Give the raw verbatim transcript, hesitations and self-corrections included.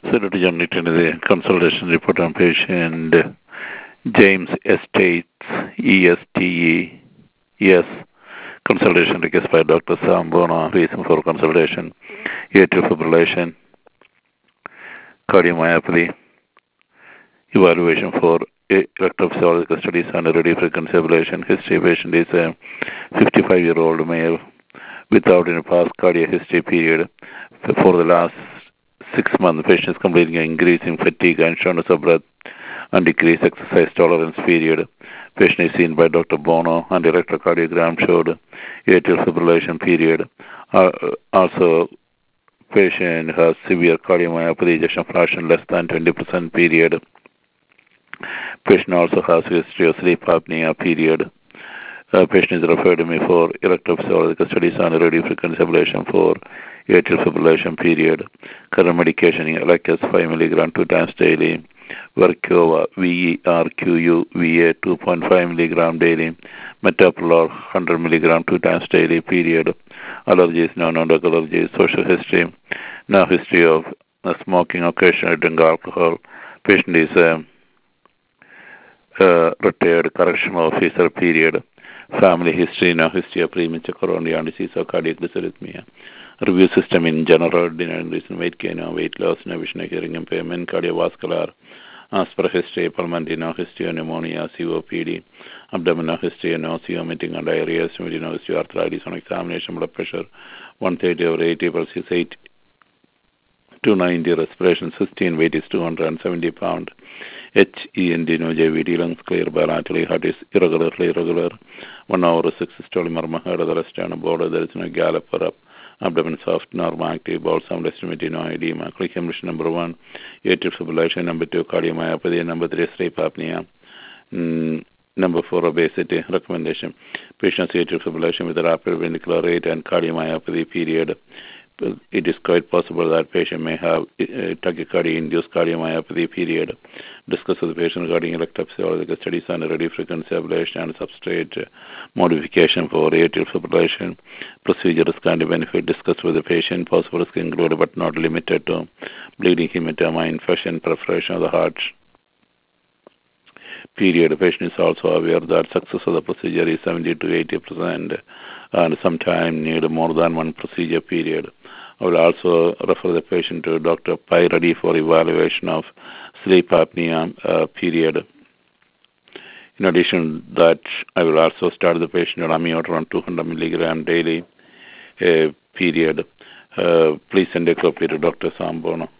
Senator John Newton, the consultation report on patient James Estates, E S T E, yes, consultation request by Doctor Sam Bono, reason for consultation, atrial fibrillation, cardiomyopathy, evaluation for electrophysiological studies and radiofrequency ablation. History patient is a fifty-five-year-old male without any past cardiac history period. For the last six months, the patient is completing an increase in fatigue and shortness of breath and decreased exercise tolerance period. Patient is seen by Doctor Bono, and electrocardiogram showed atrial fibrillation period. Uh, also, patient has severe cardiomyopathy, ejection fraction less than twenty percent period. Patient also has history of sleep apnea period. Uh, patient is referred to me for electrophysiological studies on radiofrequency ablation for atrial fibrillation period. Current medication, like as five milligram two times daily. Verquva, V E R Q U V A two point five milligram daily. Metoprolol, one hundred milligram two times daily period. Allergies, non-drug allergies, social history. Now history of uh, smoking, occasionally drink alcohol. Patient is a uh, retired correctional officer period. Family history, now history of premature coronary disease or cardiac dysarrhythmia. Review system in general, denied reason, weight gain, weight loss, no vision, hearing impairment, cardiovascular, aspirate history, pulmonary, no history, pneumonia, C O P D, abdominal history, nausea, vomiting, and diarrhea, stomach, no history, arthritis on examination, blood pressure, one thirty over eighty versus eight, two ninety, respiration, sixteen, weight is two hundred seventy pounds. H E N D no J V D, lungs clear bilaterally, heart is irregularly irregular, one hour six systolic murmur, heard of the rest on a border, there is no gallop or up, abdomen soft, normal, active, bowel sound, estimated no edema, click emission number one, atrial fibrillation, number two, cardiomyopathy, number three, sleep apnea, mm, number four, obesity, recommendation, patient's atrial fibrillation with a rapid ventricular rate and cardiomyopathy period. It is quite possible that patient may have uh, tachycardia-induced cardiomyopathy period. Discuss with the patient regarding electrophysiological studies on radiofrequency ablation and substrate modification for atrial fibrillation. Procedure risk and benefit. Discuss with the patient. Possible risk included but not limited to bleeding, hematoma, infection, perforation of the heart. Period. The patient is also aware that success of the procedure is seventy to eighty percent and sometimes need more than one procedure period. I will also refer the patient to Doctor Pai Reddy for evaluation of sleep apnea uh, period. In addition to that, I will also start the patient on amiodarone two hundred milligram daily uh, period. Uh, please send a copy to Doctor Sambono.